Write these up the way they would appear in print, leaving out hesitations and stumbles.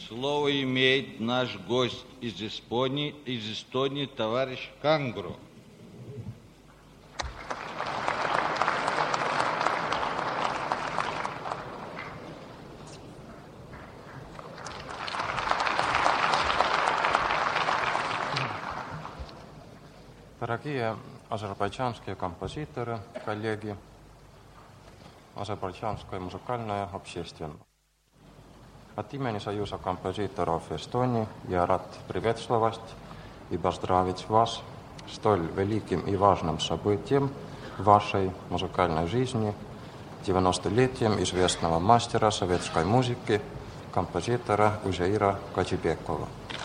Слово имеет наш гость из Эстонии, товарищ Кангро. Дорогие азербайджанские композиторы, коллеги, азербайджанская музыкальная общественность. От имени Союза композиторов Эстонии я рад приветствовать и поздравить вас с столь великим и важным событием в вашей музыкальной жизни, 90-летием известного мастера советской музыки, композитора Узеира Качибекова.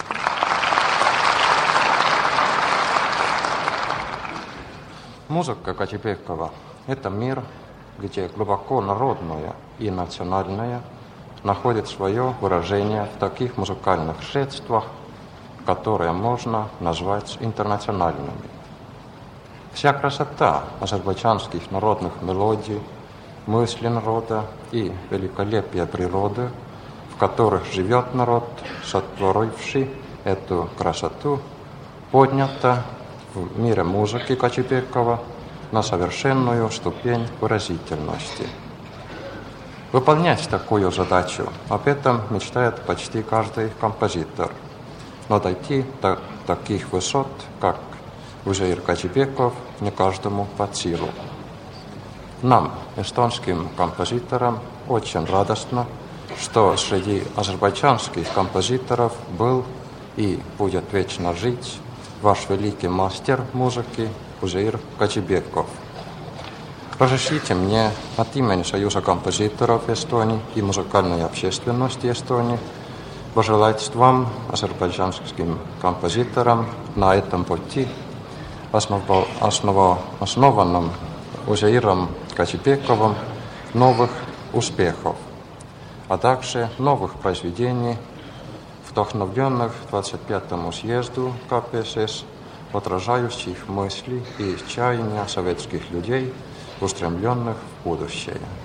Музыка Качибекова – это мир, где глубоко народное и национальное находит свое выражение в таких музыкальных средствах, которые можно назвать интернациональными. Вся красота азербайджанских народных мелодий, мысли народа и великолепие природы, в которых живет народ, сотворивший эту красоту, поднята в мире музыки Качибекова на совершенную ступень выразительности. Выполнять такую задачу, об этом мечтает почти каждый композитор. Но дойти до таких высот, как Узеир Качибеков, не каждому под силу. Нам, эстонским композиторам, очень радостно, что среди азербайджанских композиторов был и будет вечно жить ваш великий мастер музыки Узеир Качибеков. Разрешите мне от имени Союза композиторов Эстонии и музыкальной общественности Эстонии пожелать вам, азербайджанским композиторам, на этом пути, основанном Узеиром Качибековым, новых успехов, а также новых произведений, вдохновленных 25-му съезду КПСС, отражающих мысли и чаяния советских людей, устремленных в будущее.